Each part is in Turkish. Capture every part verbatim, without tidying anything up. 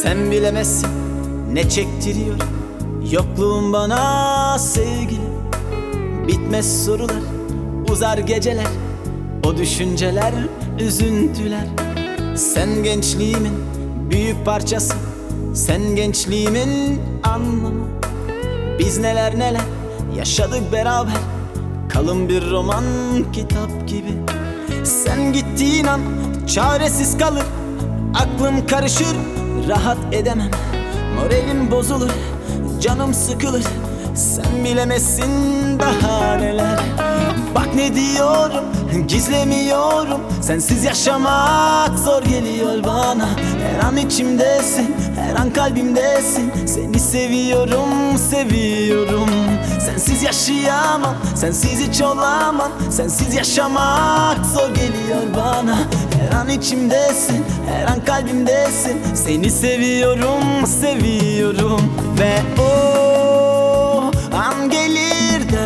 Sen bilemezsin ne çektiriyor yokluğun bana sevgilim. Bitmez sorular, uzar geceler, o düşünceler, üzüntüler. Sen gençliğimin büyük parçası, sen gençliğimin anlamı. Biz neler neler yaşadık beraber, kalın bir roman kitap gibi. Sen gittiğin an çaresiz kalır, aklım karışır, rahat edemem. Moralim bozulur, canım sıkılır, sen bilemezsin daha neler. Bak ne diyorum, gizlemiyorum, sensiz yaşamak zor geliyor bana. Her an içimdesin, her an kalbimdesin, seni seviyorum, seviyorum. Sensiz yaşayamam, sensiz hiç olamam, sensiz yaşamak zor geliyor bana. Her an içimdesin, her an kalbimdesin, seni seviyorum, seviyorum. Ve o an gelir de,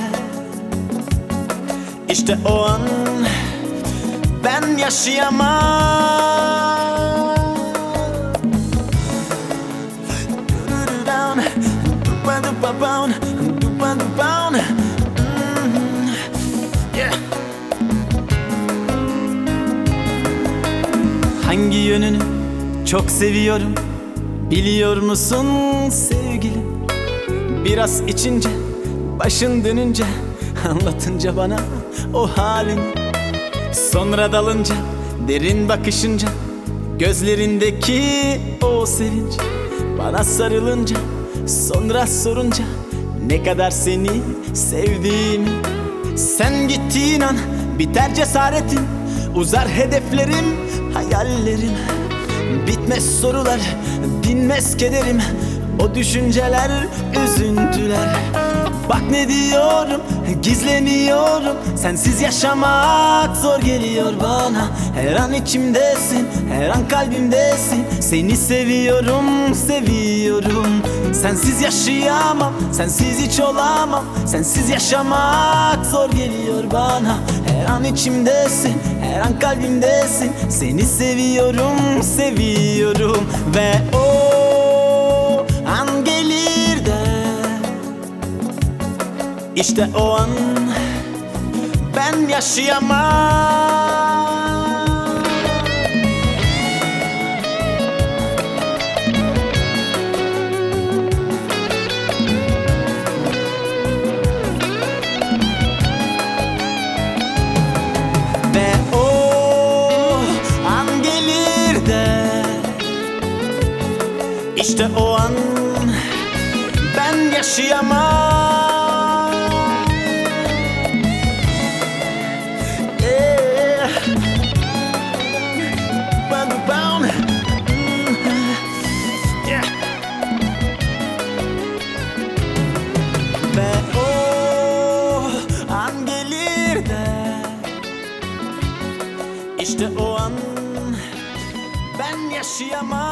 İşte o an ben yaşayamam. Hangi yönünü çok seviyorum biliyor musun sevgilim? Biraz içince, başın dönünce, anlatınca bana o halini, sonra dalınca, derin bakışınca, gözlerindeki o sevinç, bana sarılınca, sonra sorunca ne kadar seni sevdiğimi. Sen gittiğin an biter cesaretim, uzar hedeflerim, hayallerim. Bitmez sorular, dinmez kederim, o düşünceler, üzüntüler. Bak ne diyorum, gizlemiyorum, sensiz yaşamak zor geliyor bana. Her an içimdesin, her an kalbimdesin, seni seviyorum, seviyorum. Sensiz yaşayamam, sensiz hiç olamam, sensiz yaşamak zor geliyor bana. Her an içimdesin, her an kalbimdesin, seni seviyorum, seviyorum. Ve o an gelir de, İşte o an ben yaşayamam. Ve o an gelir de, İşte o an ben yaşayamam. Ve o an gelir de, İşte o an ben yaşayamam.